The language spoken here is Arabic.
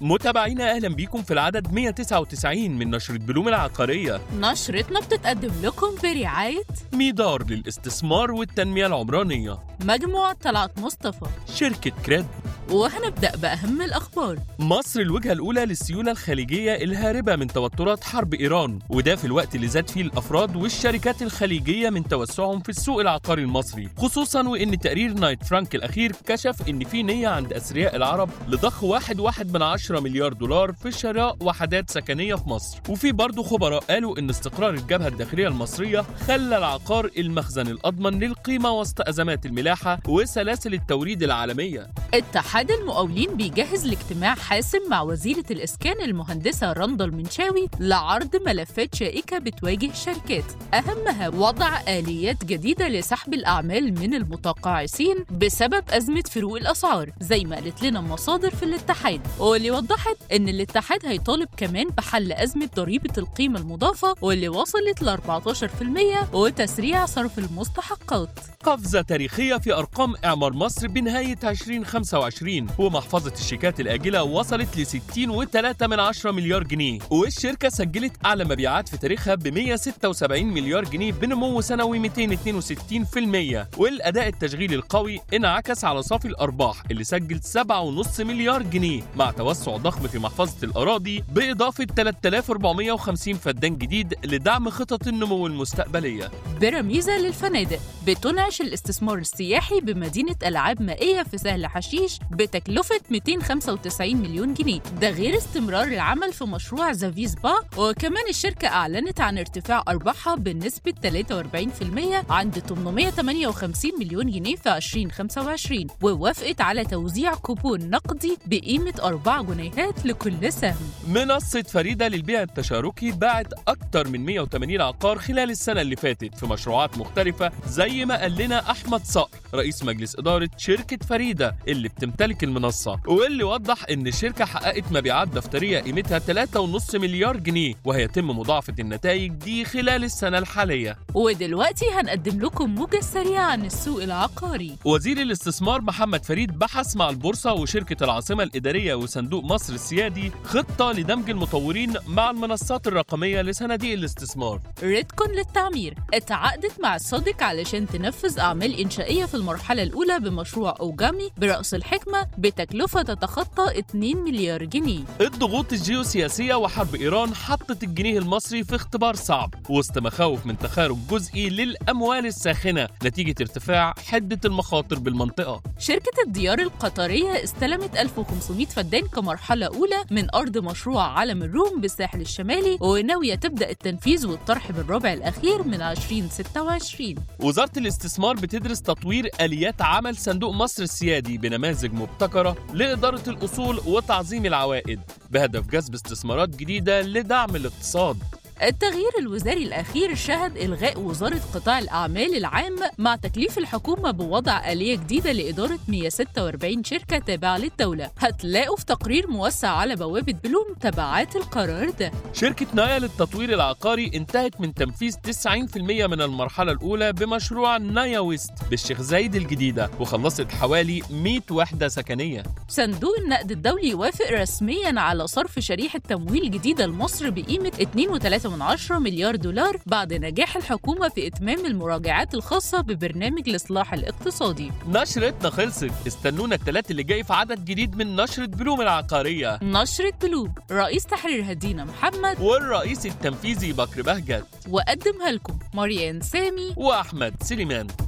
متابعينا أهلا بيكم في العدد 199 من نشرة بلوم العقارية. نشرتنا بتتقدم لكم برعاية ميدار للاستثمار والتنمية العمرانية، مجموعة طلعت مصطفى، شركة كريد. وهنبدأ بأهم الأخبار. مصر الوجهة الأولى للسيولة الخليجية الهاربة من توترات حرب إيران، وده في الوقت اللي زاد فيه الأفراد والشركات الخليجية من توسعهم في السوق العقاري المصري، خصوصاً وإن تقرير نايت فرانك الأخير كشف إن في نية عند أثرياء العرب لضخ 1.1 مليار دولار في شراء وحدات سكنية في مصر. وفي برضه خبراء قالوا إن استقرار الجبهة الداخلية المصرية خلى العقار المخزن الأضمن للقيمة وسط أزمات الملاحة وسلاسل التوريد العالمية. اتحاد المقاولين بيجهز لاجتماع حاسم مع وزيرة الإسكان المهندسة رندا المنشاوي لعرض ملفات شائكة بتواجه الشركات، أهمها وضع آليات جديدة لسحب الأعمال من المتقاعسين بسبب أزمة فروق الأسعار، زي ما قالت لنا مصادر في الاتحاد، واللي وضحت إن الاتحاد هيطالب كمان بحل أزمة ضريبة القيمة المضافة واللي وصلت ل 14% وتسريع صرف المستحقات. قفزة تاريخية في أرقام إعمار مصر بنهاية 2025، ومحفظة الشيكات الآجلة وصلت ل 60.3 مليار جنيه، والشركة سجلت أعلى مبيعات في تاريخها ب 176 مليار جنيه بنمو سنوي 262%، والأداء التشغيلي القوي انعكس على صافي الأرباح اللي سجل 7.5 مليار جنيه مع توسع ضخم في محفظة الأراضي بإضافة 3450 فدان جديد لدعم خطط النمو المستقبلية. برميزة للفنادق بتنعش الاستثمار السياحي بمدينة ألعاب مائية في سهل حشيش بتكلفة 295 مليون جنيه، ده غير استمرار العمل في مشروع زافيز با، وكمان الشركة أعلنت عن ارتفاع أرباحها بنسبة 43% عند 858 مليون جنيه في 2025، ووافقت على توزيع كوبون نقدي بقيمة 4 جنيهات لكل سهم. منصة فريدة للبيع التشاركي باعت أكتر من 180 عقار خلال السنة اللي فاتت في مشروعات مختلفة، زي ما قال لنا أحمد صقر رئيس مجلس إدارة شركة فريدة اللي بتمتلك المنصة، واللي وضح إن الشركة حققت مبيعات دفترية قيمتها 3.5 مليار جنيه، وهيتم مضاعفة النتائج دي خلال السنة الحالية. ودلوقتي هنقدم لكم موجة سريعة عن السوق العقاري. وزير الاستثمار محمد فريد بحث مع البورصة وشركة العاصمة الإدارية وصندوق مصر السيادي خطة لدمج المطورين مع المنصات الرقمية لصناديق الاستثمار. ريدكون للتعمير اتعاقدت مع الصادق علشان تنفذ أعمال إنشائية في المرحلة الأولى بمشروع أوجامي برأس الحكمة بتكلفة تتخطى 2 مليار جنيه. الضغوط الجيوسياسية وحرب إيران حطت الجنيه المصري في اختبار صعب وسط مخاوف من تخارج جزئي للأموال الساخنة نتيجة ارتفاع حدة المخاطر بالمنطقة. شركة الديار القطرية استلمت 1500 فدان كمرحلة أولى من أرض مشروع علم الروم بالساحل الشمالي، وناوية تبدأ التنفيذ والطرح بالربع الأخير من 2026. وزارة الاستثمار بتدرس تطوير آليات عمل صندوق مصر السيادي بنماذج مبتكرة لإدارة الأصول وتعظيم العوائد بهدف جذب استثمارات جديدة لدعم الاقتصاد. التغيير الوزاري الأخير شهد إلغاء وزارة قطاع الأعمال العام مع تكليف الحكومة بوضع آلية جديدة لإدارة 146 شركة تابعة للدولة. هتلاقوا في تقرير موسع على بوابة بلوم تبعات القرار ده. شركة نايا للتطوير العقاري انتهت من تنفيذ 90% من المرحلة الأولى بمشروع نايا ويست بالشيخ زايد الجديدة، وخلصت حوالي 100 وحدة سكنية. صندوق النقد الدولي يوافق رسمياً على صرف شريحة تمويل جديدة لمصر بقيمة 2.3 مليار دولار بعد نجاح الحكومة في إتمام المراجعات الخاصة ببرنامج الإصلاح الاقتصادي. نشرتنا خلصت، استنونا الثلاث اللي جاي في عدد جديد من نشرة بلوم العقارية. نشرة بلوم، رئيس تحرير هدينا محمد، والرئيس التنفيذي بكر بهجت، وقدمها لكم مريان سامي وأحمد سليمان.